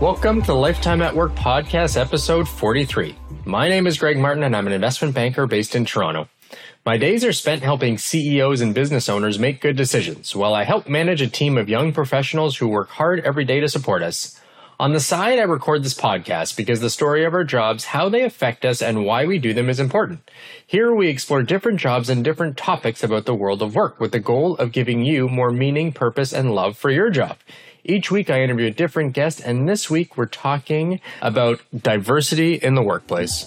Welcome to the Lifetime at Work podcast, episode 43. My name is Greg Martin, and I'm an investment banker based in Toronto. My days are spent helping CEOs and business owners make good decisions, while I help manage a team of young professionals who work hard every day to support us. On the side, I record this podcast because the story of our jobs, how they affect us, and why we do them is important. Here we explore different jobs and different topics about the world of work with the goal of giving you more meaning, purpose, and love for your job. Each week I interview a different guest, and this week we're talking about diversity in the workplace.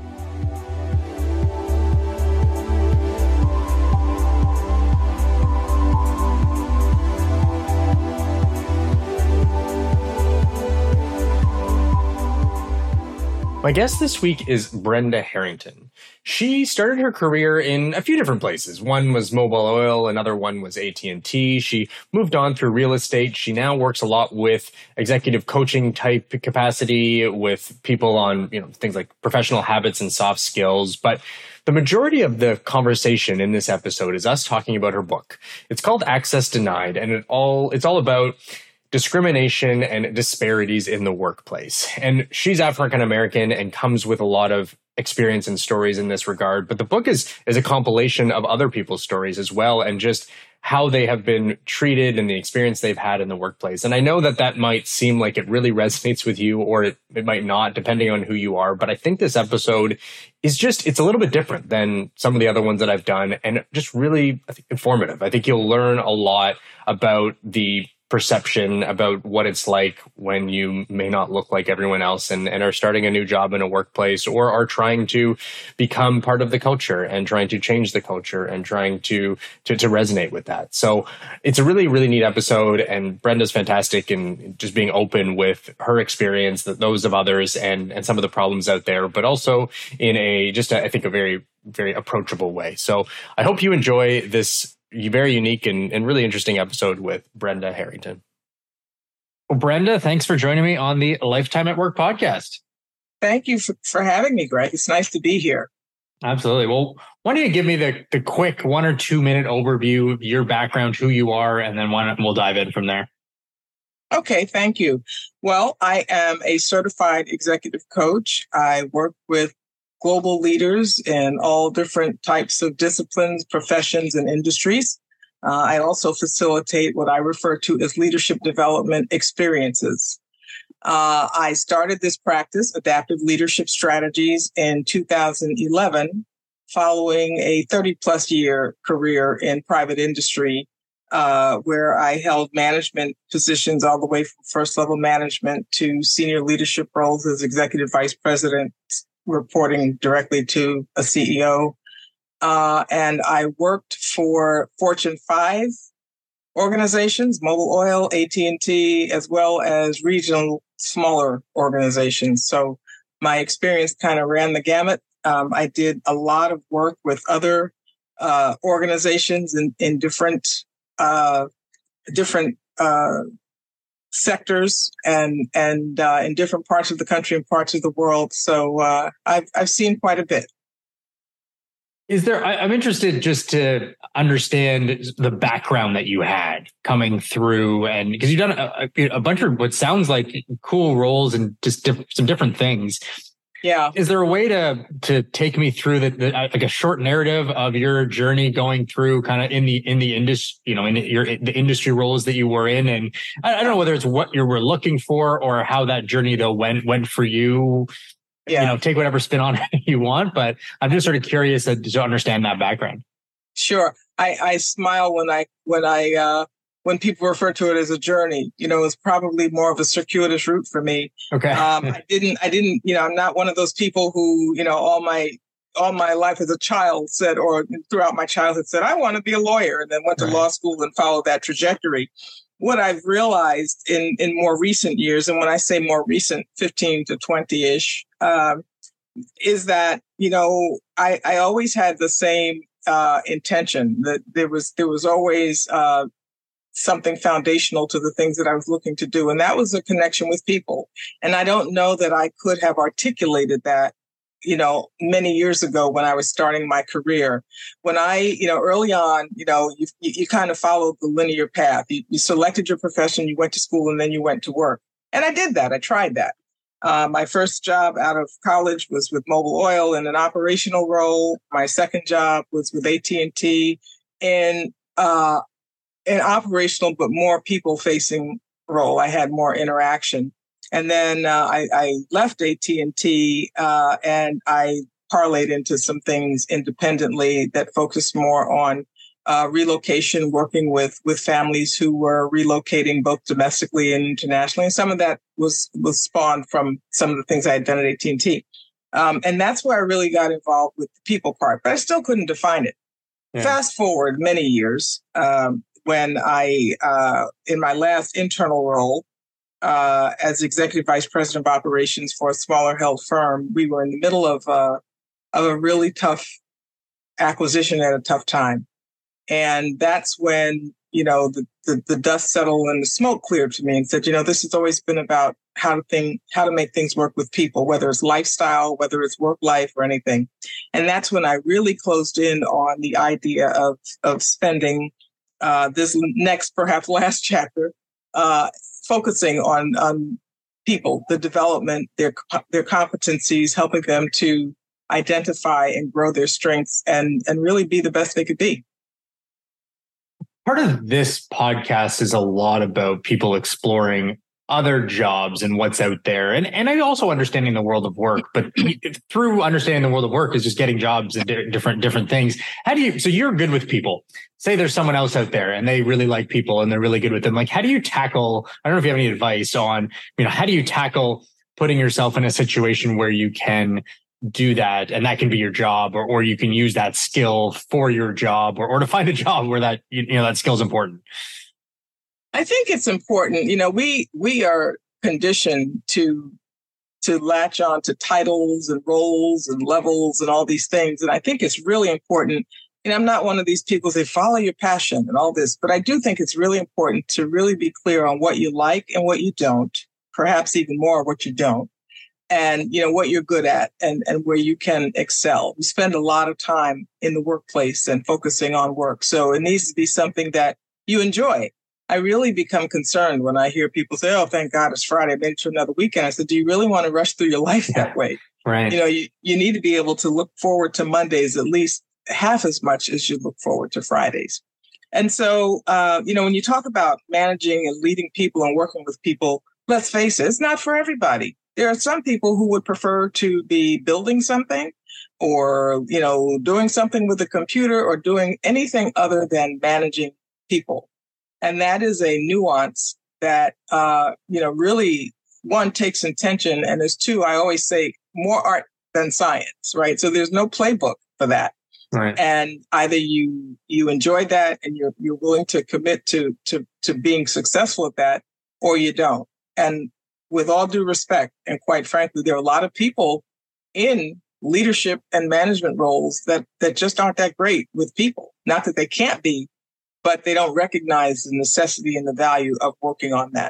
My guest this week is Brenda Harrington. She started her career in a few different places. One was Mobil Oil, another one was AT&T. She moved on through real estate. She now works a lot with executive coaching type capacity with people on, things like professional habits and soft skills. But the majority of the conversation in this episode is us talking about her book. It's called Access Denied, and it's all about discrimination and disparities in the workplace. And she's African American and comes with a lot of experience and stories in this regard. But the book is a compilation of other people's stories as well, and just how they have been treated and the experience they've had in the workplace. And I know that might seem like it really resonates with you, or it might not, depending on who you are. But I think this episode is it's a little bit different than some of the other ones that I've done, and just really, I think, informative. I think you'll learn a lot about the perception about what it's like when you may not look like everyone else and are starting a new job in a workplace, or are trying to become part of the culture and trying to change the culture and trying to resonate with that. So it's a really, really neat episode, and Brenda's fantastic in just being open with her experience, those of others, and some of the problems out there, but also in I think a very, very approachable way. So I hope you enjoy this very unique and really interesting episode with Brenda Harrington. Well, Brenda, thanks for joining me on the Lifetime at Work podcast. Thank you for having me, Greg. It's nice to be here. Absolutely. Well, why don't you give me the quick 1 or 2 minute overview of your background, who you are, and then we'll dive in from there. Okay, thank you. Well, I am a certified executive coach. I work with global leaders in all different types of disciplines, professions, and industries. I also facilitate what I refer to as leadership development experiences. I started this practice, Adaptive Leadership Strategies, in 2011, following a 30-plus year career in private industry, where I held management positions all the way from first-level management to senior leadership roles as executive vice president, reporting directly to a CEO. And I worked for Fortune 5 organizations, Mobil Oil, AT&T, as well as regional smaller organizations. So my experience kind of ran the gamut. I did a lot of work with other organizations in different sectors and in different parts of the country and parts of the world. So I've seen quite a bit. I'm interested just to understand the background that you had coming through, and because you've done a bunch of what sounds like cool roles and just some different things. Yeah. Is there a way to take me through like a short narrative of your journey going through kind of in the industry, the industry roles that you were in? And I don't know whether it's what you were looking for or how that journey though went for you. Yeah. Take whatever spin on it you want, but I'm just sort of curious to understand that background. Sure. I smile when people refer to it as a journey. It's probably more of a circuitous route for me. Okay. I didn't, I'm not one of those people who, all my life as a child said, or throughout my childhood said, I want to be a lawyer, and then went to law school and followed that trajectory. What I've realized in more recent years, and when I say more recent, 15 to 20-ish, is that, I always had the same intention, that there was always something foundational to the things that I was looking to do. And that was a connection with people. And I don't know that I could have articulated that, many years ago when I was starting my career. When I, early on, you kind of followed the linear path. You selected your profession, you went to school, and then you went to work. And I did that. I tried that. My first job out of college was with Mobil Oil in an operational role. My second job was with AT&T in an operational, but more people-facing role. I had more interaction. And then I left AT&T and I parlayed into some things independently that focused more on relocation, working with families who were relocating both domestically and internationally. And some of that was spawned from some of the things I had done at AT&T. And that's where I really got involved with the people part, but I still couldn't define it. Yeah. Fast forward many years when I, in my last internal role, as executive vice president of operations for a smaller held firm, we were in the middle of a really tough acquisition at a tough time. And that's when, the dust settled and the smoke cleared for me and said, this has always been about how to make things work with people, whether it's lifestyle, whether it's work life or anything. And that's when I really closed in on the idea of spending this next, perhaps last chapter, focusing on people, the development, their competencies, helping them to identify and grow their strengths and really be the best they could be. Part of this podcast is a lot about people exploring other jobs and what's out there. And I also understanding the world of work, but through understanding the world of work is just getting jobs and different things. So you're good with people. Say there's someone else out there and they really like people and they're really good with them. Like, how do you tackle, I don't know if you have any advice on, how do you tackle putting yourself in a situation where you can do that and that can be your job, or you can use that skill for your job or to find a job where that, that skill is important? I think it's important. We are conditioned to latch on to titles and roles and levels and all these things. And I think it's really important. And I'm not one of these people who say, follow your passion and all this, but I do think it's really important to really be clear on what you like and what you don't, perhaps even more what you don't. And, what you're good at and where you can excel. We spend a lot of time in the workplace and focusing on work. So it needs to be something that you enjoy. I really become concerned when I hear people say, oh, thank God it's Friday, I made it to another weekend. I said, do you really want to rush through your life that way? Right. You need to be able to look forward to Mondays at least half as much as you look forward to Fridays. And so, when you talk about managing and leading people and working with people, let's face it, it's not for everybody. There are some people who would prefer to be building something or, doing something with a computer or doing anything other than managing people. And that is a nuance that, really, one, takes intention. And there's two, I always say, more art than science, right? So there's no playbook for that. Right. And either you enjoy that and you're willing to commit to being successful at that, or you don't. And with all due respect, and quite frankly, there are a lot of people in leadership and management roles that just aren't that great with people. Not that they can't be, but they don't recognize the necessity and the value of working on that.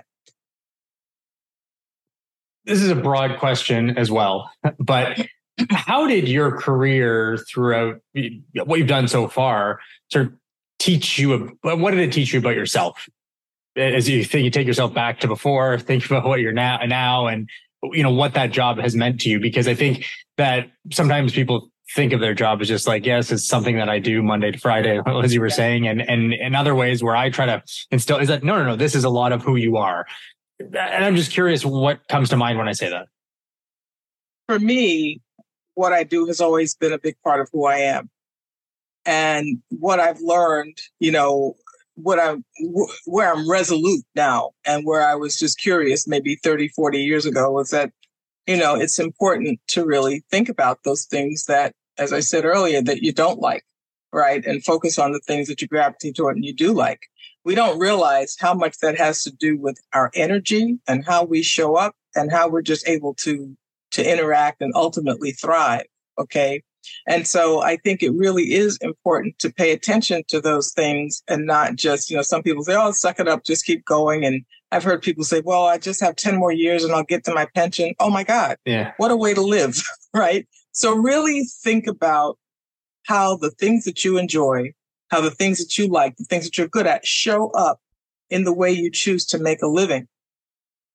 This is a broad question as well, but how did your career throughout what you've done so far sort of teach you? What did it teach you about yourself? As you take yourself back to before, think about what you're now and, what that job has meant to you. Because I think that sometimes people think of their job as just like, yes, it's something that I do Monday to Friday, as you were saying. And in other ways where I try to instill is that, no, this is a lot of who you are. And I'm just curious what comes to mind when I say that. For me, what I do has always been a big part of who I am. And what I've learned, where I'm resolute now and where I was just curious maybe 30, 40 years ago was that, it's important to really think about those things that, as I said earlier, that you don't like, right? And focus on the things that you gravitate toward and you do like. We don't realize how much that has to do with our energy and how we show up and how we're just able to interact and ultimately thrive. Okay. And so I think it really is important to pay attention to those things and not just, some people say, oh, suck it up, just keep going. And I've heard people say, well, I just have 10 more years and I'll get to my pension. Oh, my God. Yeah. What a way to live. Right. So really think about how the things that you enjoy, how the things that you like, the things that you're good at show up in the way you choose to make a living.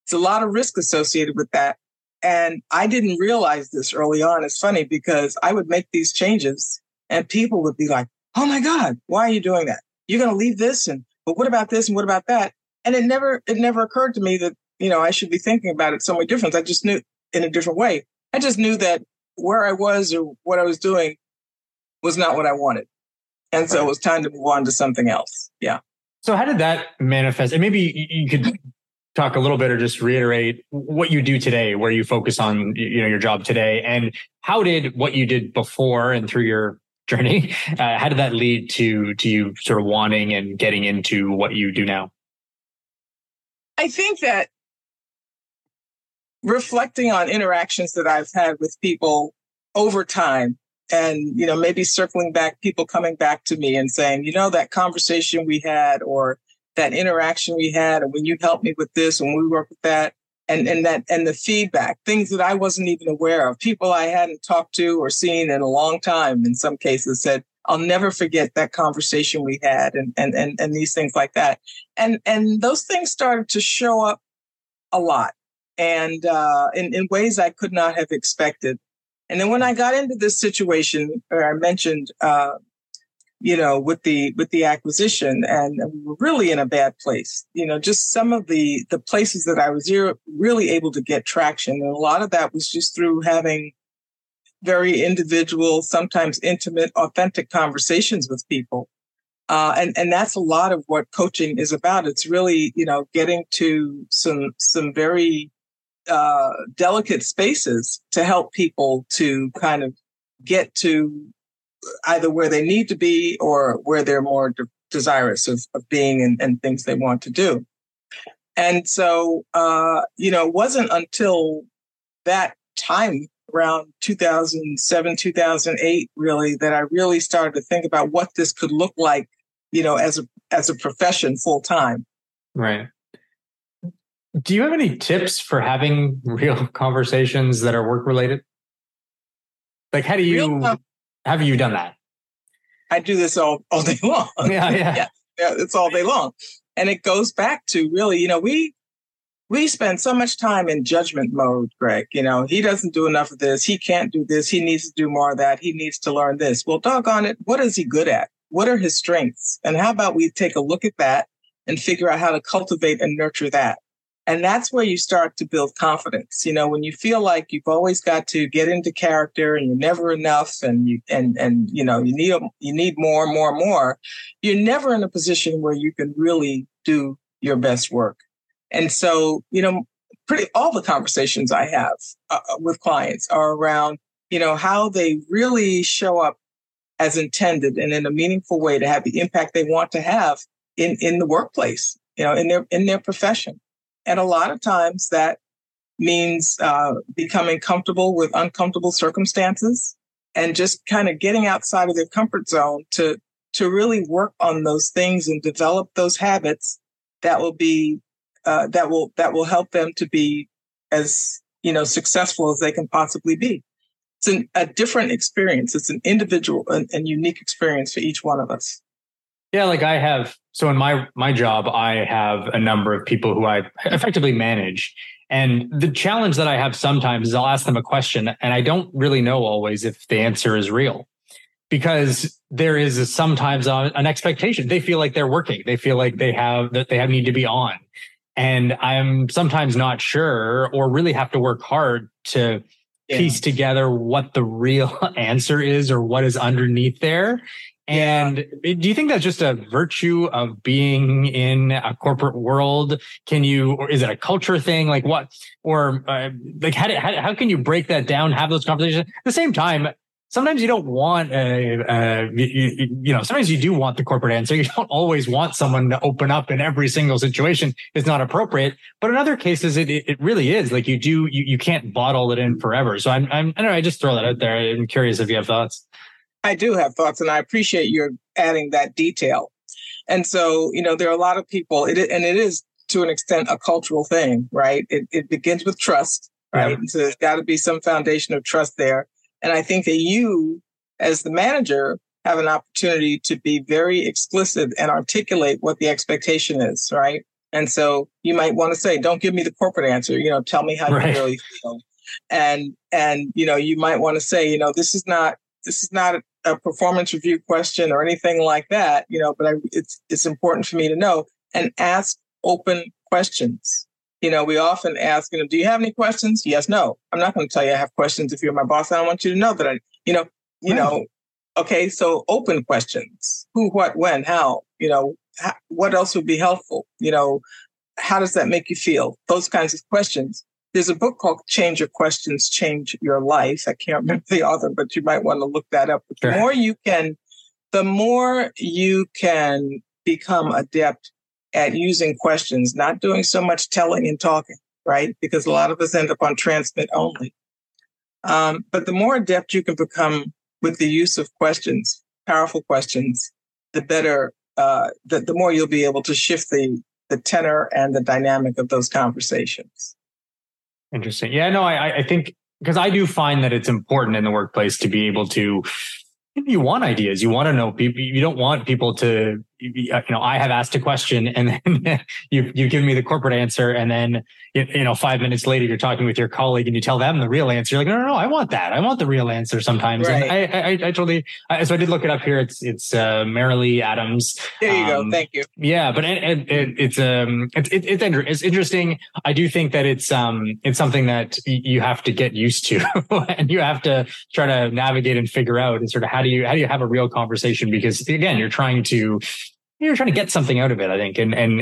It's a lot of risk associated with that. And I didn't realize this early on. It's funny because I would make these changes and people would be like, oh my God, why are you doing that? You're going to leave this. But what about this? And what about that? And it never occurred to me that, I should be thinking about it somewhat different. I just knew in a different way. I just knew that where I was or what I was doing was not what I wanted. And so it was time to move on to something else. Yeah. So how did that manifest? And maybe you could talk a little bit or just reiterate what you do today, where you focus on, your job today, and how did what you did before and through your journey, how did that lead to you sort of wanting and getting into what you do now? I think that reflecting on interactions that I've had with people over time and, maybe circling back, people coming back to me and saying, that conversation we had or that interaction we had, and when you helped me with this and we worked with that, and the feedback, things that I wasn't even aware of, people I hadn't talked to or seen in a long time, in some cases said, I'll never forget that conversation we had and these things like that. And those things started to show up a lot and in ways I could not have expected. And then when I got into this situation, where I mentioned, with the acquisition, and we were really in a bad place, just some of the places that I was really able to get traction. And a lot of that was just through having very individual, sometimes intimate, authentic conversations with people. And that's a lot of what coaching is about. It's really, getting to some very delicate spaces to help people to kind of get to either where they need to be or where they're more desirous of being and things they want to do. And so, it wasn't until that time around 2007, 2008, really, that I really started to think about what this could look like, as a profession full time. Right. Do you have any tips for having real conversations that are work related? Like, how have you done that? I do this all day long. Yeah, it's all day long. And it goes back to really, we spend so much time in judgment mode, Greg. He doesn't do enough of this. He can't do this. He needs to do more of that. He needs to learn this. Well, doggone it. What is he good at? What are his strengths? And how about we take a look at that and figure out how to cultivate and nurture that? And that's where you start to build confidence. When you feel like you've always got to get into character and you're never enough and you need more and more and more, you're never in a position where you can really do your best work. And so, all the conversations I have with clients are around, how they really show up as intended and in a meaningful way to have the impact they want to have in the workplace, in their profession. And a lot of times that means becoming comfortable with uncomfortable circumstances and just kind of getting outside of their comfort zone to really work on those things and develop those habits that will be that will help them to be as successful as they can possibly be. It's a different experience. It's an individual and unique experience for each one of us. Yeah, like I have. So in my job, I have a number of people who I effectively manage. And the challenge that I have sometimes is I'll ask them a question and I don't really know always if the answer is real, because there is sometimes an expectation. They feel like they're working. They feel like they need to be on. And I'm sometimes not sure or really have to work hard to piece together what the real answer is or what is underneath there. And do you think that's just a virtue of being in a corporate world? Or is it a culture thing? Like what, or like how can you break that down, have those conversations? At the same time, sometimes you don't want sometimes you do want the corporate answer. You don't always want someone to open up in every single situation. It's not appropriate. But in other cases, it really is. Like you can't bottle it in forever. So I don't know. I just throw that out there. I'm curious if you have thoughts. I do have thoughts, and I appreciate your adding that detail. And so, there are a lot of people, it is to an extent a cultural thing, right? It begins with trust, right? Yeah. So there's got to be some foundation of trust there. And I think that you, as the manager, have an opportunity to be very explicit and articulate what the expectation is, right? And so you might want to say, don't give me the corporate answer, tell me how you really feel. And you might want to say, this is not a performance review question or anything like that, but it's important for me to know, and ask open questions. We often ask, do you have any questions? Yes, no. I'm not going to tell you I have questions if you're my boss. I don't want you to know that okay, so open questions. Who, what, when, how, what else would be helpful? How does that make you feel? Those kinds of questions. There's a book called Change Your Questions, Change Your Life. I can't remember the author, but you might want to look that up. But the more you can become adept at using questions, not doing so much telling and talking, right? Because a lot of us end up on transmit only. But the more adept you can become with the use of questions, powerful questions, the better, the more you'll be able to shift the tenor and the dynamic of those conversations. Interesting. Yeah, no, I think, because I do find that it's important in the workplace to be able to, you want ideas, you want to know people, you don't want people to, I have asked a question and then you give me the corporate answer, and then 5 minutes later you're talking with your colleague and you tell them the real answer. You're like, no, I want that. I want the real answer sometimes. Right. And I totally. So I did look it up here. It's Marilee Adams. There you go. Thank you. Yeah, but it's interesting. I do think that it's something that you have to get used to, and you have to try to navigate and figure out, and sort of how do you have a real conversation, because again, you're trying to get something out of it, I think,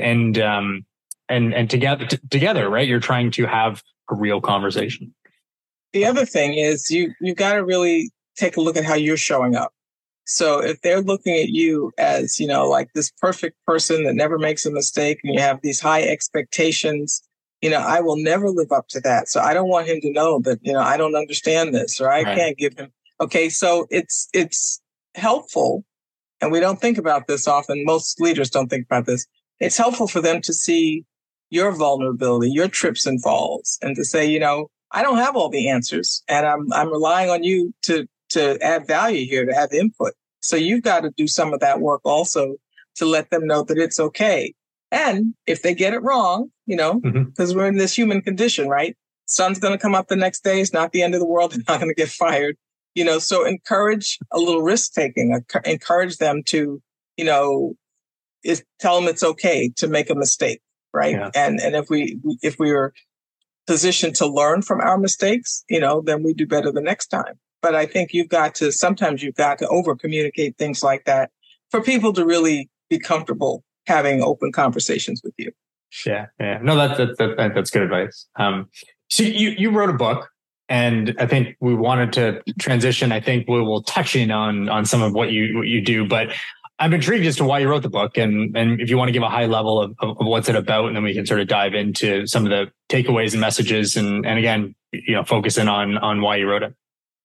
and together, right? You're trying to have a real conversation. The other thing is you got to really take a look at how you're showing up. So if they're looking at you as, like this perfect person that never makes a mistake, and you have these high expectations, I will never live up to that. So I don't want him to know that, I don't understand this, or I can't give him. Okay. So it's helpful. And we don't think about this often. Most leaders don't think about this. It's helpful for them to see your vulnerability, your trips and falls, and to say, I don't have all the answers, and I'm relying on you to add value here, to have input. So you've got to do some of that work also to let them know that it's okay. And if they get it wrong, because we're in this human condition, right? Sun's going to come up the next day. It's not the end of the world. They're not going to get fired. So encourage a little risk taking, encourage them to, tell them it's okay to make a mistake. Right. Yeah. And if we are positioned to learn from our mistakes, then we do better the next time. But I think sometimes you've got to over communicate things like that for people to really be comfortable having open conversations with you. Yeah. Yeah. No, that's good advice. So you wrote a book. And I think we wanted to transition. I think we will touch in on some of what you do, but I'm intrigued as to why you wrote the book, and if you want to give a high level of what's it about, and then we can sort of dive into some of the takeaways and messages, and again, focus in on why you wrote it.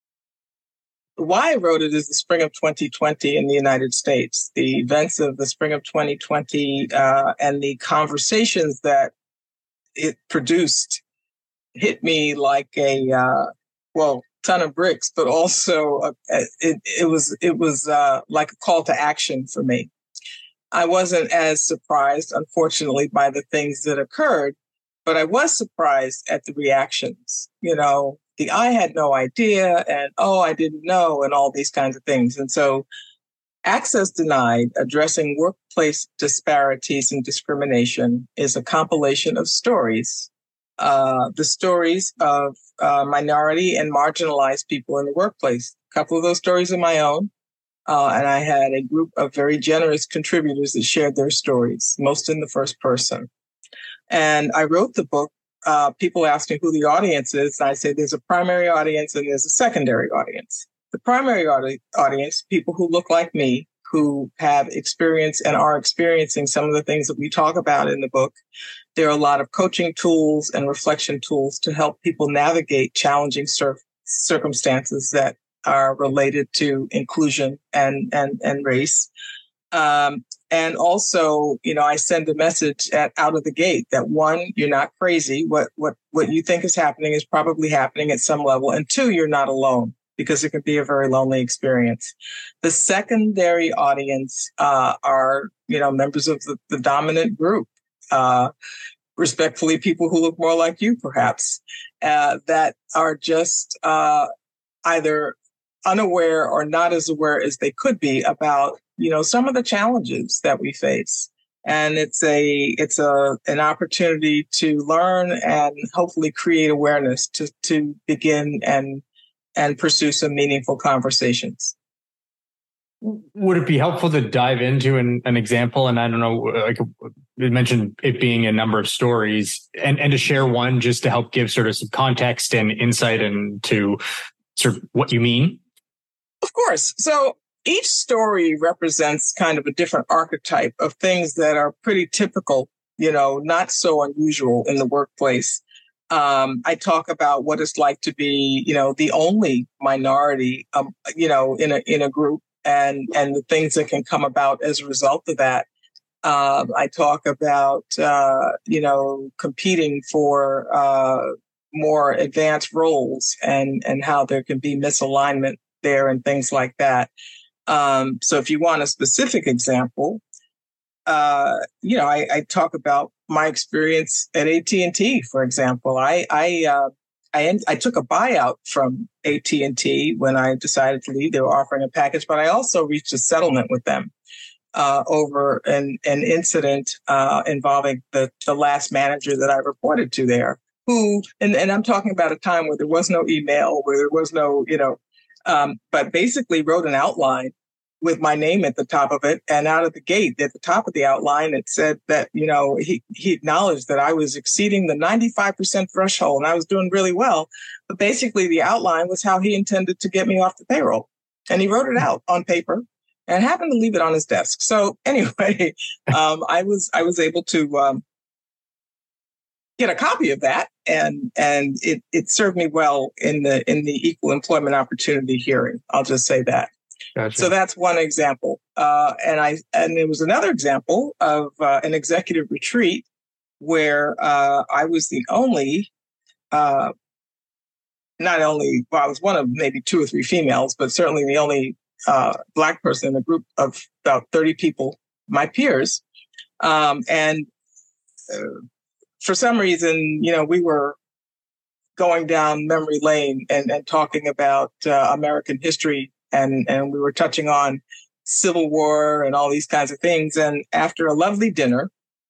Why I wrote it is the spring of 2020 in the United States, the events of the spring of 2020, and the conversations that it produced hit me like a ton of bricks, but also it was like a call to action for me. I wasn't as surprised, unfortunately, by the things that occurred, but I was surprised at the reactions. I had no idea, and I didn't know, and all these kinds of things. And so, Access Denied: Addressing Workplace Disparities and Discrimination is a compilation of stories. The stories of minority and marginalized people in the workplace. A couple of those stories are my own. And I had a group of very generous contributors that shared their stories, most in the first person. And I wrote the book. People ask me who the audience is. And I say there's a primary audience and there's a secondary audience. The primary audience, people who look like me, who have experienced and are experiencing some of the things that we talk about in the book. There are a lot of coaching tools and reflection tools to help people navigate challenging circumstances that are related to inclusion and race. And also, I send a message out of the gate that, one, you're not crazy. What you think is happening is probably happening at some level. And two, you're not alone, because it can be a very lonely experience. The secondary audience are, members of the dominant group. respectfully, people who look more like you, perhaps, that are just either unaware or not as aware as they could be about, some of the challenges that we face. And it's an opportunity to learn and hopefully create awareness to begin and pursue some meaningful conversations. Would it be helpful to dive into an example? And I don't know, like you mentioned it being a number of stories, and to share one just to help give sort of some context and insight into sort of what you mean? Of course. So each story represents kind of a different archetype of things that are pretty typical, not so unusual in the workplace. I talk about what it's like to be, the only minority, in a group, and the things that can come about as a result of that. I talk about, competing for more advanced roles and how there can be misalignment there and things like that. So if you want a specific example, I talk about my experience at AT&T, for example. I took a buyout from AT&T when I decided to leave. They were offering a package, but I also reached a settlement with them over an incident involving the last manager that I reported to there, who, and I'm talking about a time where there was no email, where there was no, but basically wrote an outline with my name at the top of it. And out of the gate, at the top of the outline, it said that, he acknowledged that I was exceeding the 95% threshold and I was doing really well. But basically the outline was how he intended to get me off the payroll. And he wrote it out on paper and happened to leave it on his desk. So anyway, I was able to get a copy of that, and it served me well in the equal employment opportunity hearing. I'll just say that. Gotcha. So that's one example. And there was another example of an executive retreat where I was the only, I was one of maybe 2 or 3 females, but certainly the only Black person in a group of about 30 people, my peers. And for some reason, we were going down memory lane and talking about American history. And we were touching on Civil War and all these kinds of things. And after a lovely dinner,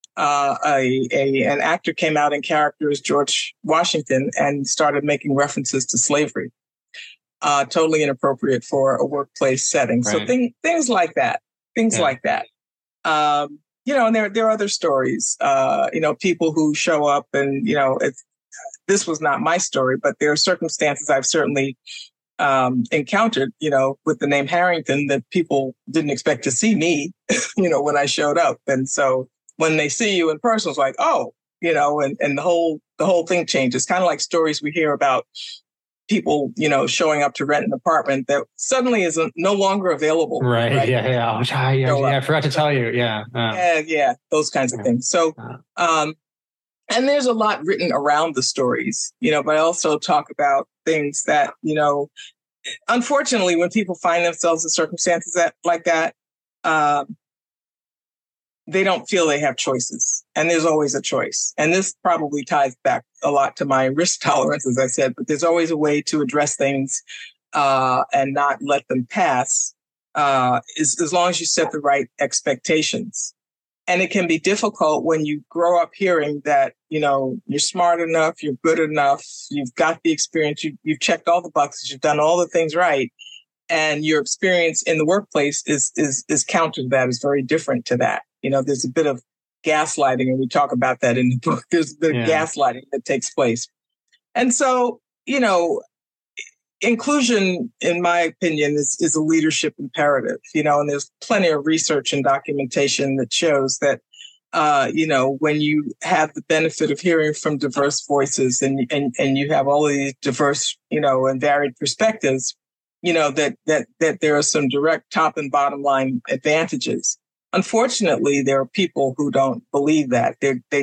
an actor came out in character as George Washington and started making references to slavery. Totally inappropriate for a workplace setting. Right. So things like that. Like that. And there are other stories. People who show up and this was not my story, but there are circumstances I've certainly encountered, with the name Harrington, that people didn't expect to see me, when I showed up. And so when they see you in person, it's like, oh, and the whole thing changes. Kind of like stories we hear about people, showing up to rent an apartment that suddenly is no longer available. Right. Yeah. I forgot to tell you. Yeah. Yeah. Those kinds of things. So, and there's a lot written around the stories, but I also talk about things that, unfortunately, when people find themselves in circumstances like that, they don't feel they have choices. And there's always a choice. And this probably ties back a lot to my risk tolerance, as I said, but there's always a way to address things and not let them pass, as long as you set the right expectations. And it can be difficult when you grow up hearing that, you're smart enough, you're good enough, you've got the experience, you've checked all the boxes, you've done all the things right. And your experience in the workplace is counter to that, is very different to that. There's a bit of gaslighting, and we talk about that in the book. There's a bit of gaslighting that takes place. And so, inclusion, in my opinion, is a leadership imperative, and there's plenty of research and documentation that shows that, when you have the benefit of hearing from diverse voices and you have all of these diverse, and varied perspectives, that there are some direct top and bottom line advantages. Unfortunately, there are people who don't believe that.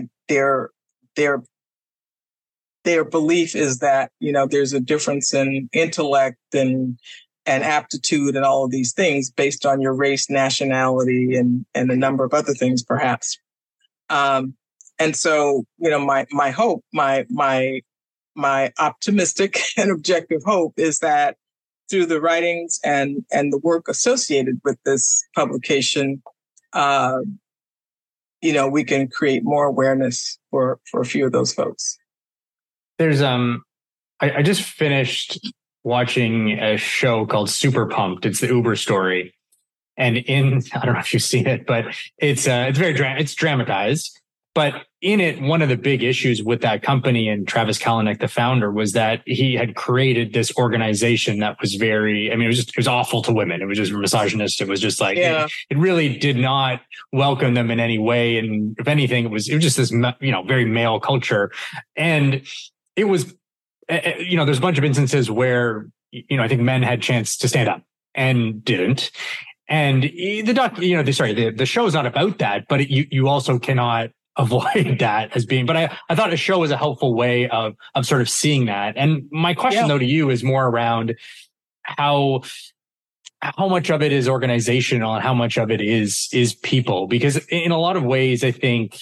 Their belief is that, there's a difference in intellect and aptitude and all of these things based on your race, nationality, and a number of other things, perhaps. And so, my hope, my optimistic and objective hope is that through the writings and the work associated with this publication, we can create more awareness for a few of those folks. There's I just finished watching a show called Super Pumped. It's the Uber story, and I don't know if you've seen it, but it's it's dramatized. But in it, one of the big issues with that company and Travis Kalanick, the founder, was that he had created this organization that was it was awful to women. It was just misogynist. It was just like, it really did not welcome them in any way. And if anything, it was just this, very male culture. And it was, there's a bunch of instances where, I think men had chance to stand up and didn't. And the show is not about that, but you also cannot avoid that as being, but I thought a show was a helpful way of sort of seeing that. And my question though to you is more around how much of it is organizational and how much of it is people, because in a lot of ways, I think,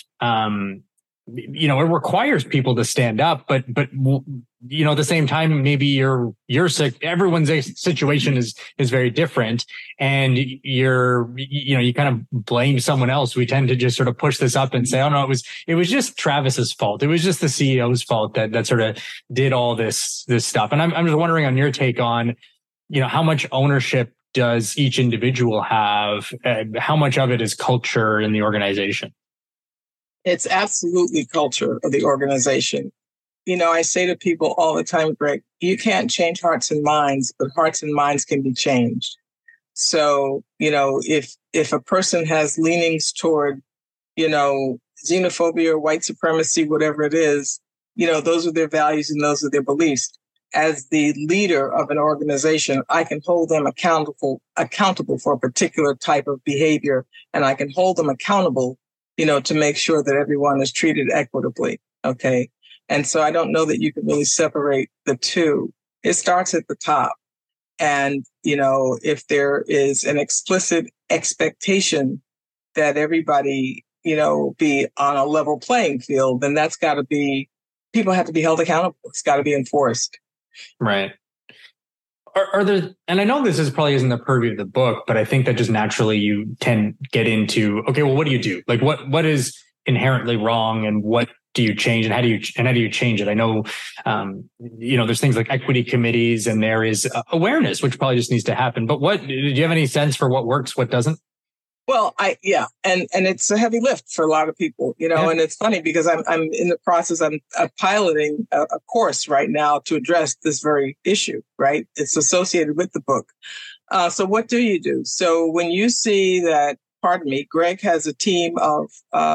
it requires people to stand up, but at the same time, maybe you're sick. Everyone's situation is very different, and you kind of blame someone else. We tend to just sort of push this up and say, oh no, it was just Travis's fault. It was just the CEO's fault that sort of did all this stuff. And I'm just wondering on your take on, how much ownership does each individual have? How much of it is culture in the organization? It's absolutely culture of the organization. I say to people all the time, Greg, you can't change hearts and minds, but hearts and minds can be changed. So, if a person has leanings toward, xenophobia or white supremacy, whatever it is, those are their values and those are their beliefs. As the leader of an organization, I can hold them accountable for a particular type of behavior, and I can hold them accountable to make sure that everyone is treated equitably. Okay. And so I don't know that you can really separate the two. It starts at the top. And, if there is an explicit expectation that everybody, be on a level playing field, then that's got to be, people have to be held accountable. It's got to be enforced. Right. Are there, and I know this probably isn't the purview of the book, but I think that just naturally you can get into, okay, well, what do you do? Like what is inherently wrong and what do you change and how do you change it? I know, there's things like equity committees and there is awareness, which probably just needs to happen. But do you have any sense for what works, what doesn't? Well, and it's a heavy lift for a lot of people, and it's funny because I'm in the process, I'm piloting a course right now to address this very issue, right? It's associated with the book. So what do you do? So when you see that, Greg has a team of,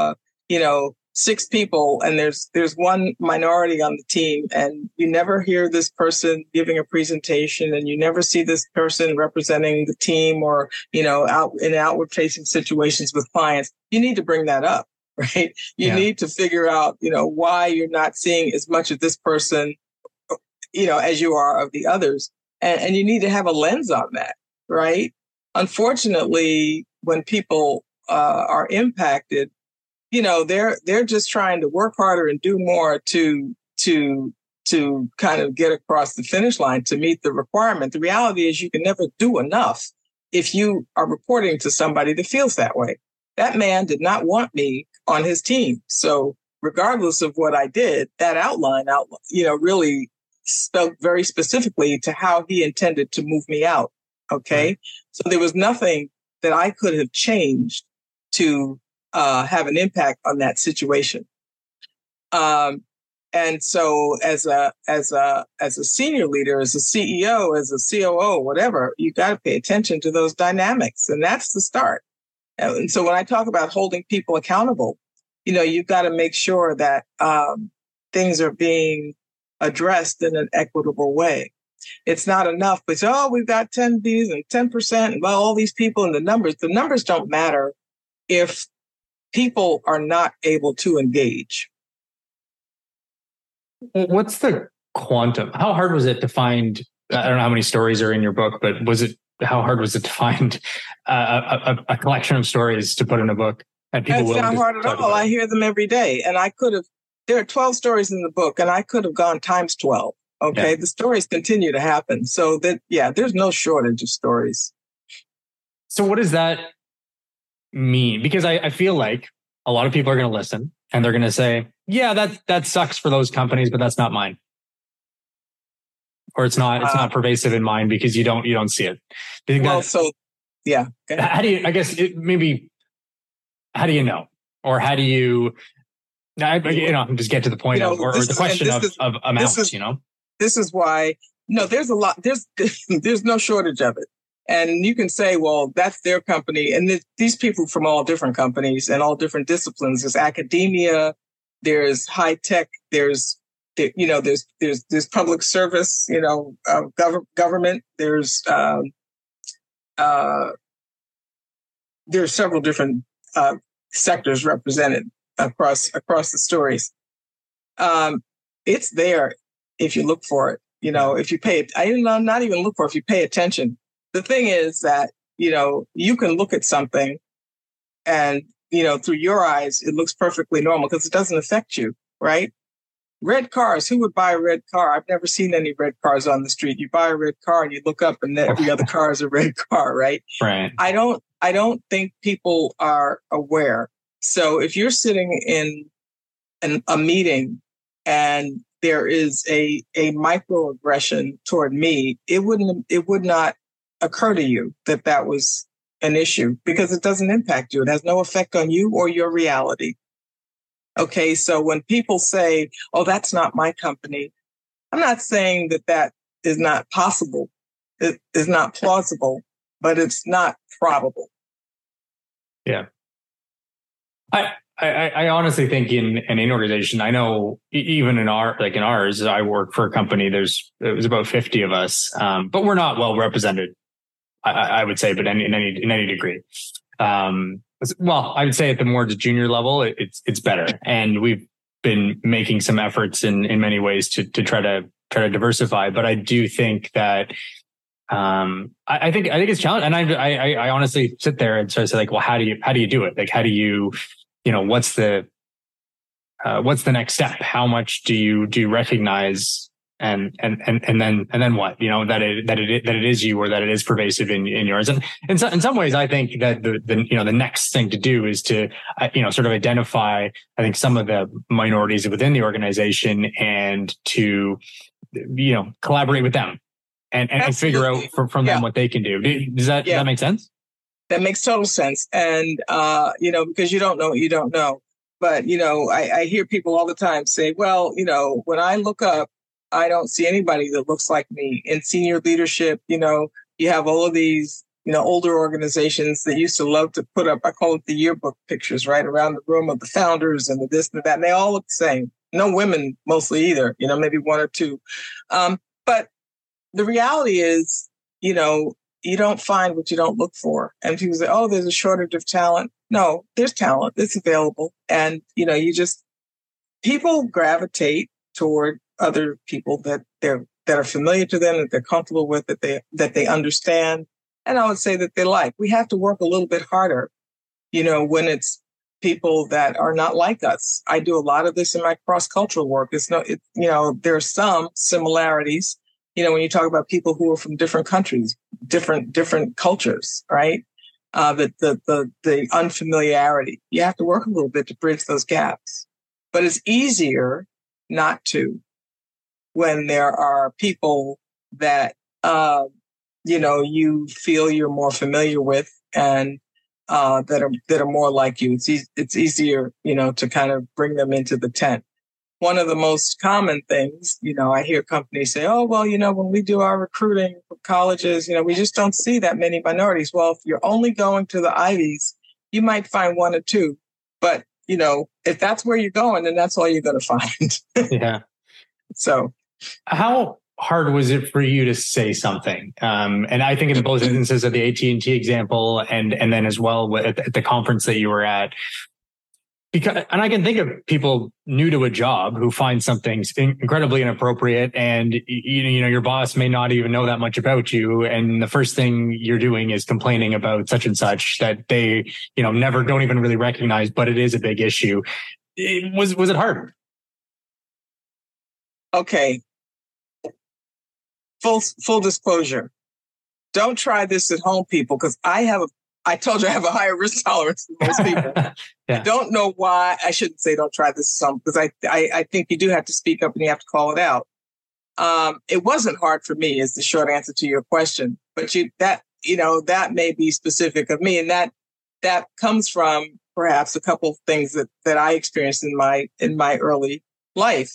6 people and there's one minority on the team and you never hear this person giving a presentation and you never see this person representing the team or, out in outward facing situations with clients, you need to bring that up, right? You need to figure out, why you're not seeing as much of this person, as you are of the others. And you need to have a lens on that, right? Unfortunately, when people are impacted, they're just trying to work harder and do more to kind of get across the finish line to meet the requirement. The reality is you can never do enough if you are reporting to somebody that feels that way. That man did not want me on his team. So regardless of what I did, that outline, really spoke very specifically to how he intended to move me out. Okay. Right. So there was nothing that I could have changed to have an impact on that situation. And so as a senior leader, as a CEO, as a COO, whatever, you got to pay attention to those dynamics. And that's the start. And so when I talk about holding people accountable, you've got to make sure that things are being addressed in an equitable way. It's not enough, but we've got 10 Bs and 10% and all these people and the numbers don't matter if people are not able to engage. What's the quantum? How hard was it to find, I don't know how many stories are in your book, but how hard was it to find a collection of stories to put in a book? and people It's willing not to hard at talk all. about I it. hear them every day. And there are 12 stories in the book, and I could have gone times 12. Okay. Yeah. The stories continue to happen. So there's no shortage of stories. So what does that mean? Because I feel like a lot of people are going to listen and they're going to say, yeah, that sucks for those companies, but that's not mine. Or it's not pervasive in mine because you don't see it. Yeah. Okay. How do you, I guess how do you know? Or how do you, just get to the point or the question of amounts, This is why, no, there's a lot, there's no shortage of it. And you can say, well, that's their company. And these people from all different companies and all different disciplines. There's academia, there's high tech, there's public service, government. There's several different sectors represented across the stories. It's there if you look for it. If you pay it, not even look for it, if you pay attention. The thing is that, you can look at something and, through your eyes, it looks perfectly normal because it doesn't affect you, right? Red cars, who would buy a red car? I've never seen any red cars on the street. You buy a red car and you look up and every other car is a red car, right? Right. I don't think people are aware. So if you're sitting in a meeting and there is a microaggression toward me, it would not occur to you that was an issue because it doesn't impact you. It has no effect on you or your reality. Okay, so when people say, oh, that's not my company, I'm not saying that is not possible. It is not plausible, but it's not probable. Yeah. I honestly think in any organization, I know even in ours, I work for a company, it was about 50 of us, but we're not well represented, I would say, but in any degree. Well, I would say at the more junior level, it's better. And we've been making some efforts in many ways to try to diversify. But I do think that I think it's challenging. And I honestly sit there and sort of say, like, well, how do you do it? Like, how do you, what's the next step? How much do you recognize and then what, that it is you, or that it is pervasive in yours. And in some ways, I think that the next thing to do is to, sort of identify, I think, some of the minorities within the organization and to, collaborate with them and figure out from them what they can do. Does that make sense? That makes total sense. And, because you don't know what you don't know. But, I hear people all the time say, well, when I look up, I don't see anybody that looks like me. In senior leadership, you have all of these, older organizations that used to love to put up, I call it the yearbook pictures, right around the room of the founders and the this and that. And they all look the same. No women mostly either, maybe one or two. But the reality is, you don't find what you don't look for. And people say, oh, there's a shortage of talent. No, there's talent. It's available. And, people gravitate toward other people that are familiar to them, that they're comfortable with, that they understand. And I would say that they like. We have to work a little bit harder, when it's people that are not like us. I do a lot of this in my cross-cultural work. There are some similarities, when you talk about people who are from different countries, different cultures, right? The unfamiliarity. You have to work a little bit to bridge those gaps. But it's easier not to when there are people that, you feel you're more familiar with and that are more like you. It's easier, to kind of bring them into the tent. One of the most common things, I hear companies say, oh, well, when we do our recruiting for colleges, we just don't see that many minorities. Well, if you're only going to the Ivies, you might find one or two. But, if that's where you're going, then that's all you're going to find. Yeah. So how hard was it for you to say something? And I think in both instances of the AT&T example and then as well at the conference that you were at, because, and I can think of people new to a job who find something incredibly inappropriate, and you know your boss may not even know that much about you, and the first thing you're doing is complaining about such and such that they, you know, never don't even really recognize, but it is a big issue. Was it hard? Okay. Full disclosure. Don't try this at home, people, because I told you I have a higher risk tolerance than most people. Yeah. I don't know why. I shouldn't say don't try this at home, because I think you do have to speak up and you have to call it out. It wasn't hard for me, is the short answer to your question. But that may be specific of me, and that comes from perhaps a couple of things that I experienced in my early life.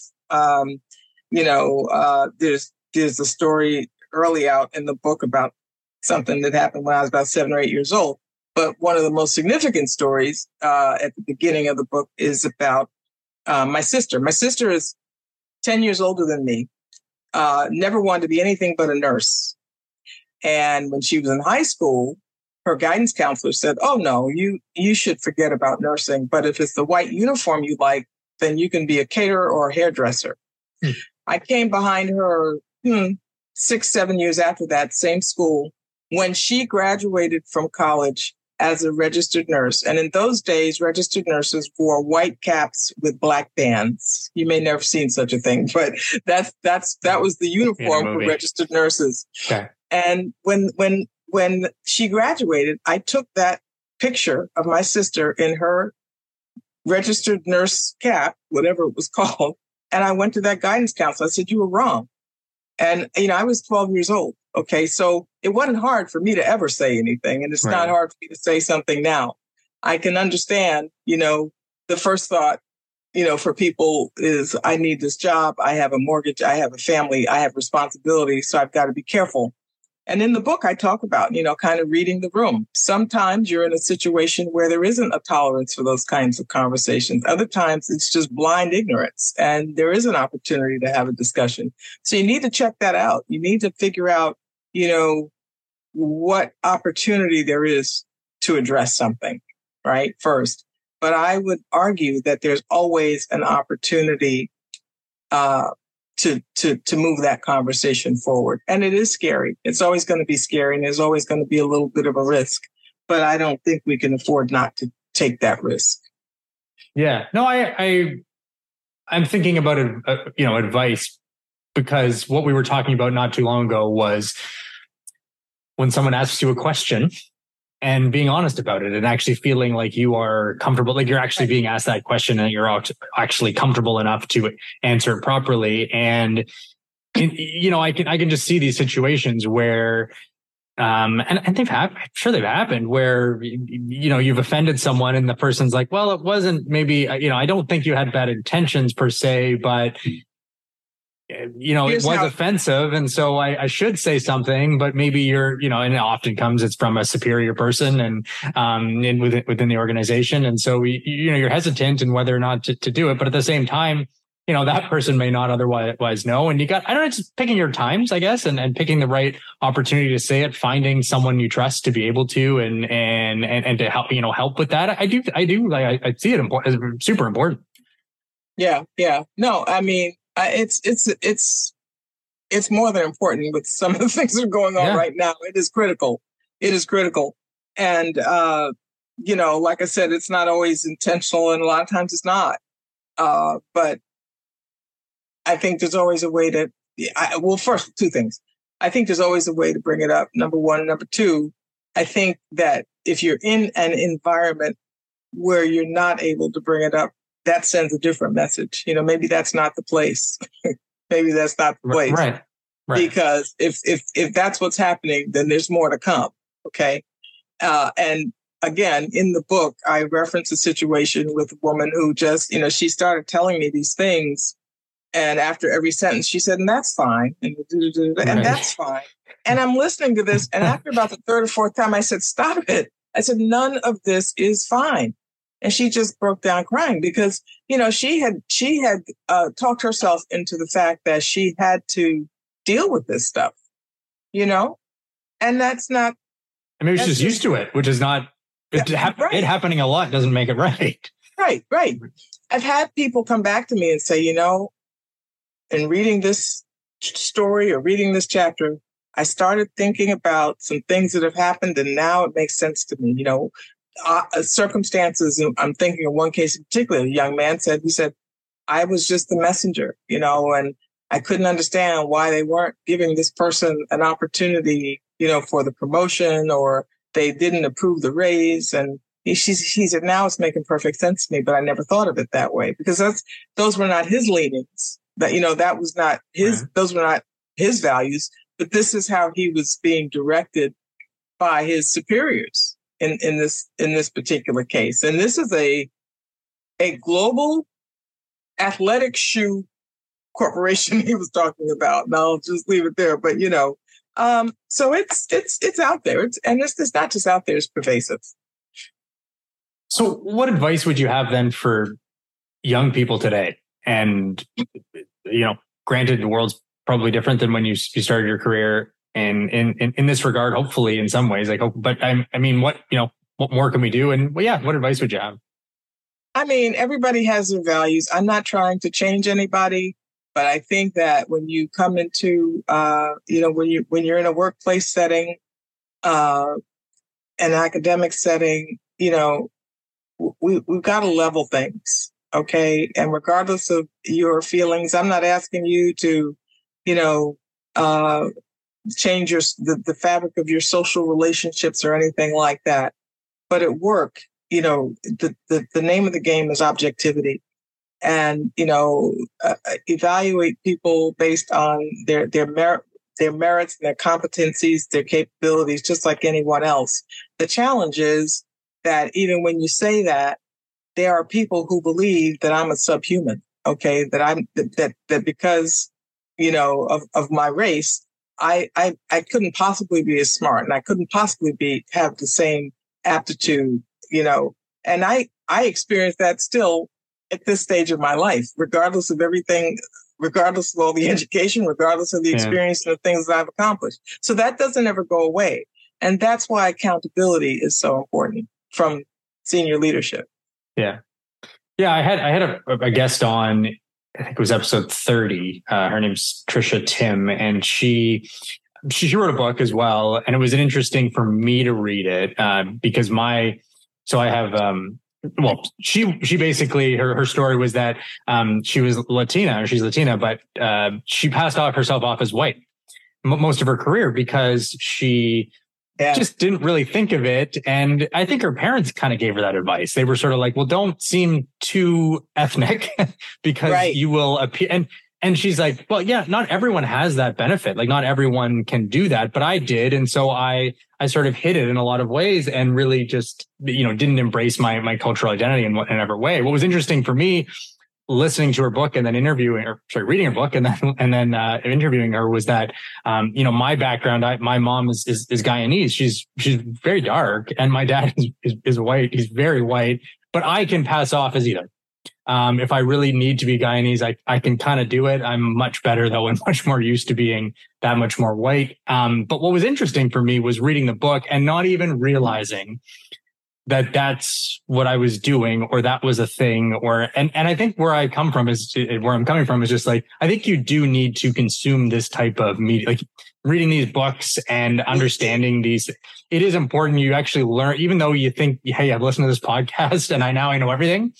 There's a story early out in the book about something that happened when I was about 7 or 8 years old. But one of the most significant stories at the beginning of the book is about my sister. My sister is 10 years older than me, never wanted to be anything but a nurse. And when she was in high school, her guidance counselor said, "Oh, no, you should forget about nursing. But if it's the white uniform you like, then you can be a caterer or a hairdresser." I came behind her 6, 7 years after that, same school, when she graduated from college as a registered nurse. And in those days, registered nurses wore white caps with black bands. You may never seen such a thing, but that was the uniform for registered nurses. Okay. And when she graduated, I took that picture of my sister in her registered nurse cap, whatever it was called, and I went to that guidance counselor. I said, "You were wrong." And, I was 12 years old. Okay. So it wasn't hard for me to ever say anything. And it's not hard for me to say something now. I can understand, the first thought, for people is, I need this job. I have a mortgage. I have a family. I have responsibility. So I've got to be careful. And in the book, I talk about, kind of reading the room. Sometimes you're in a situation where there isn't a tolerance for those kinds of conversations. Other times it's just blind ignorance, and there is an opportunity to have a discussion. So you need to check that out. You need to figure out, what opportunity there is to address something, right? First. But I would argue that there's always an opportunity to move that conversation forward. And it is scary. It's always going to be scary, and there's always going to be a little bit of a risk. But I don't think we can afford not to take that risk. Yeah. No, I'm thinking about advice, because what we were talking about not too long ago was when someone asks you a question and being honest about it and actually feeling like you are comfortable, like you're actually being asked that question and you're actually comfortable enough to answer it properly. And, I can just see these situations where, and they've happened, I'm sure they've happened, where, you've offended someone and the person's like, well, it wasn't maybe, I don't think you had bad intentions per se, but it was offensive. And so I should say something, but maybe you're, and it often comes, it's from a superior person and, within the organization. And so you're hesitant in whether or not to do it. But at the same time, that person may not otherwise know. And just picking your times, I guess, and picking the right opportunity to say it, finding someone you trust to be able to, and to help with that. I see it as super important. Yeah. Yeah. No, I mean, it's more than important with some of the things that are going on right now. It is critical. And, like I said, it's not always intentional, and a lot of times it's not. But I think there's always a way to, first, two things. I think there's always a way to bring it up. Number one. Number two, I think that if you're in an environment where you're not able to bring it up, that sends a different message. Maybe that's not the place. Maybe that's not the place. Right. Because if that's what's happening, then there's more to come. Okay. And again, in the book, I reference a situation with a woman who just, she started telling me these things. And after every sentence, she said, "And that's fine." And that's fine. And I'm listening to this. And after about the third or fourth time, I said, "Stop it." I said, "None of this is fine." And she just broke down crying because, she had talked herself into the fact that she had to deal with this stuff, and that's not. I mean, she's just used to it, which is not, it happening a lot doesn't make it right. Right, right. I've had people come back to me and say, in reading this story or reading this chapter, I started thinking about some things that have happened, and now it makes sense to me. Circumstances. I'm thinking of one case in particular. A young man said, I was just the messenger, and I couldn't understand why they weren't giving this person an opportunity, for the promotion, or they didn't approve the raise. And he said, now it's making perfect sense to me, but I never thought of it that way, because those were not his leanings. That was not his, right. Those were not his values, but this is how he was being directed by his superiors in this particular case. And this is a global athletic shoe corporation he was talking about. And I'll just leave it there. But, so it's out there. It's not just out there, it's pervasive. So what advice would you have then for young people today? And, granted, the world's probably different than when you started your career, and in this regard, hopefully in some ways, but what more can we do? And what advice would you have? I mean, everybody has their values. I'm not trying to change anybody, but I think that when you come into, when you're in a workplace setting, an academic setting, we've got to level things. Okay. And regardless of your feelings, I'm not asking you to, change the fabric of your social relationships or anything like that. But at work, the name of the game is objectivity, and, evaluate people based on their merits and their competencies, their capabilities, just like anyone else. The challenge is that even when you say that, there are people who believe that I'm a subhuman. Okay. That because, of my race, I couldn't possibly be as smart, and I couldn't possibly have the same aptitude, and I experience that still at this stage of my life, regardless of everything, regardless of all the education, regardless of the experience and the things that I've accomplished. So that doesn't ever go away. And that's why accountability is so important from senior leadership. Yeah. Yeah. I had a guest on, I think it was episode 30. Her name's Trisha Tim, and she wrote a book as well. And it was interesting for me to read it because she basically, her story was that she was Latina, or she's Latina, but she passed herself off as white most of her career because she just didn't really think of it. And I think her parents kind of gave her that advice. They were sort of like, well, don't seem too ethnic because you will appear. And she's like, well, yeah, not everyone has that benefit. Like, not everyone can do that, but I did. And so I sort of hid it in a lot of ways and really just, didn't embrace my cultural identity in whatever way. What was interesting for me, listening to her book and then reading her book and then interviewing her, was that, my background, my mom is Guyanese. She's very dark, and my dad is white. He's very white, but I can pass off as either. If I really need to be Guyanese, I can kind of do it. I'm much better though, and much more used to being that much more white. But what was interesting for me was reading the book and not even realizing that that's what I was doing, or that was a thing, and I think where I'm coming from is just like, I think you do need to consume this type of media, like reading these books and understanding these. It is important. You actually learn, even though you think, hey, I've listened to this podcast and I know everything.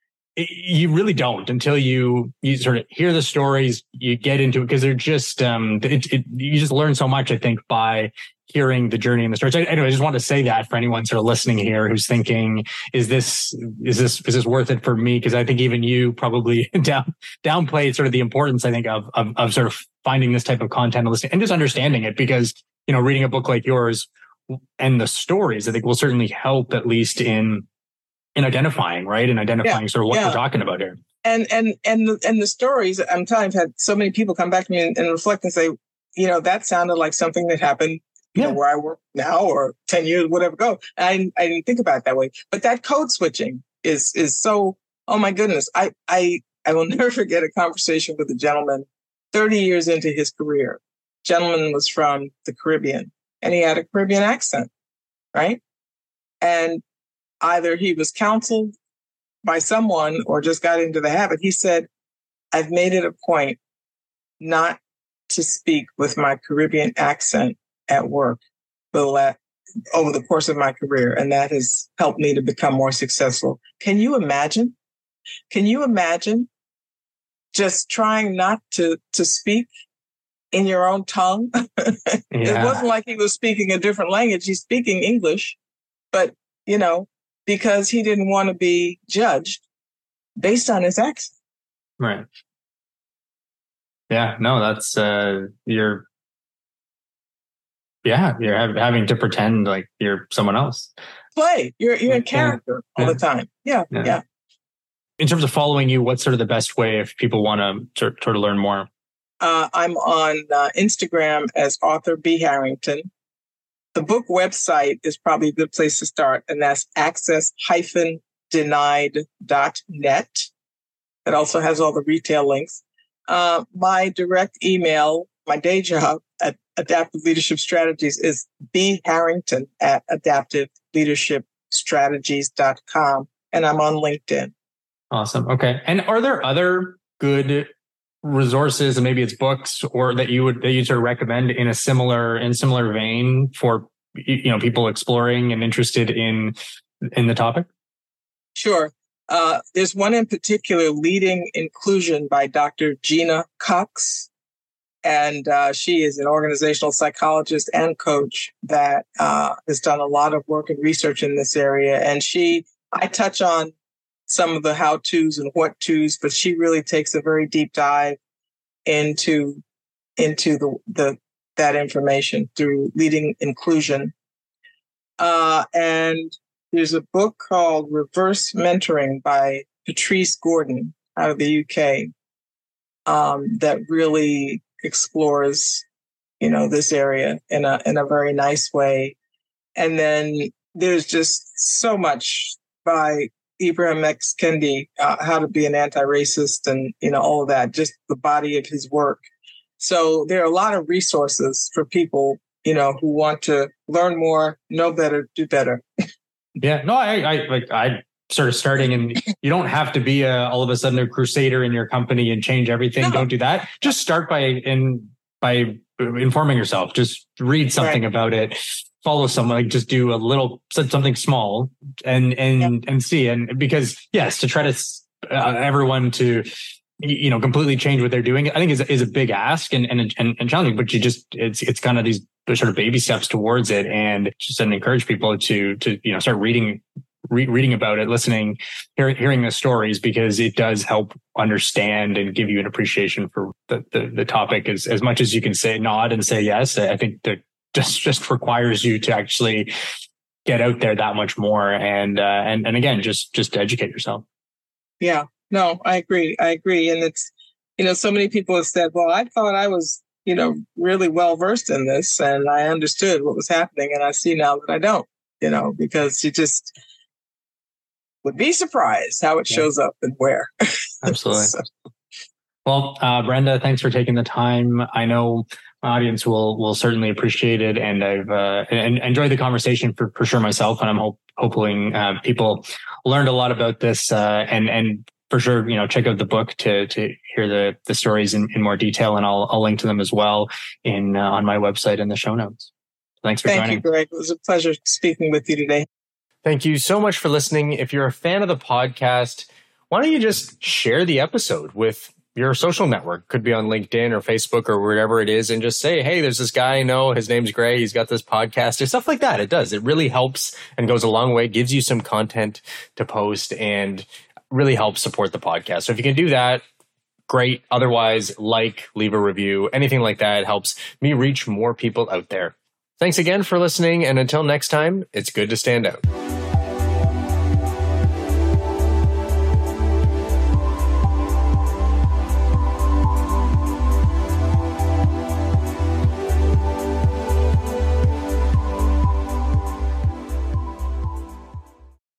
You really don't until you sort of hear the stories, you get into it, because they're just, you just learn so much, I think, by hearing the journey and the stories. Anyway, I just want to say that for anyone sort of listening here who's thinking, is this worth it for me? Because I think even you probably downplayed sort of the importance, I think, of sort of finding this type of content and listening and just understanding it, because, reading a book like yours and the stories, I think, will certainly help, at least in identifying, right? And identifying sort of what we're talking about here. And the stories, I'm telling you, I've had so many people come back to me and reflect and say, that sounded like something that happened, where I work now, or 10 years, whatever ago. I didn't think about it that way. But that code switching is so, oh my goodness. I will never forget a conversation with a gentleman 30 years into his career. Gentleman was from the Caribbean, and he had a Caribbean accent, right? And either he was counseled by someone or just got into the habit. He said, I've made it a point not to speak with my Caribbean accent at work over the course of my career. And that has helped me to become more successful. Can you imagine? Can you imagine just trying not to speak in your own tongue? It wasn't like he was speaking a different language. He's speaking English, but, because he didn't want to be judged based on his accent. Right. Yeah, no, that's, you're having to pretend like you're someone else. Play. You're in character all the time. Yeah. In terms of following you, what's sort of the best way if people want to sort of learn more? I'm on Instagram as author B. Harrington. The book website is probably a good place to start, and that's access-denied.net. It also has all the retail links. My direct email, my day job at Adaptive Leadership Strategies is bharrington@adaptiveleadershipstrategies.com, and I'm on LinkedIn. Awesome. Okay. And are there other good resources, and maybe it's books, or that you sort of recommend in similar vein for people exploring and interested in the topic? Sure. There's one in particular, Leading Inclusion by Dr. Gina Cox. And she is an organizational psychologist and coach that has done a lot of work and research in this area. And I touch on some of the how-tos and what-tos, but she really takes a very deep dive into that information through Leading Inclusion. And there's a book called Reverse Mentoring by Patrice Gordon out of the UK that really explores, this area in a very nice way. And then there's just so much by Ibram X. Kendi, How to Be an Anti-Racist, and all of that, just the body of his work. So there are a lot of resources for people, who want to learn more, know better, do better. Yeah, no, I sort of starting, and you don't have to be all of a sudden a crusader in your company and change everything. No. Don't do that. Just start by informing yourself. Just read something about it. Follow someone. Just do something small and see. And because to try to everyone to completely change what they're doing, I think is a big ask and challenging. But it's kind of these sort of baby steps towards it, and just encourage people to start reading about it, listening, hearing the stories, because it does help understand and give you an appreciation for the topic as much as you can nod and say yes. I think that just requires you to actually get out there that much more, and again, just to educate yourself. Yeah, no, I agree. And it's, so many people have said, well, I thought I was, really well versed in this, and I understood what was happening, and I see now that I don't, because you just would be surprised how it shows up and where. Absolutely. Well, Brenda, thanks for taking the time. I know my audience will certainly appreciate it, and I've enjoyed the conversation for sure myself, and I'm hoping people learned a lot about this, and for sure, check out the book to hear the stories in more detail, and I'll link to them as well on my website in the show notes. Thanks for joining. Thank you, Greg. It was a pleasure speaking with you today. Thank you so much for listening. If you're a fan of the podcast, why don't you just share the episode with your social network? Could be on LinkedIn or Facebook or wherever it is, and just say, hey, there's this guy I know, his name's Gray, he's got this podcast, or stuff like that. It really helps and goes a long way, gives you some content to post, and really helps support the podcast. So if you can do that, great. Otherwise, leave a review, anything like that helps me reach more people out there. Thanks again for listening, and until next time, it's good to stand out.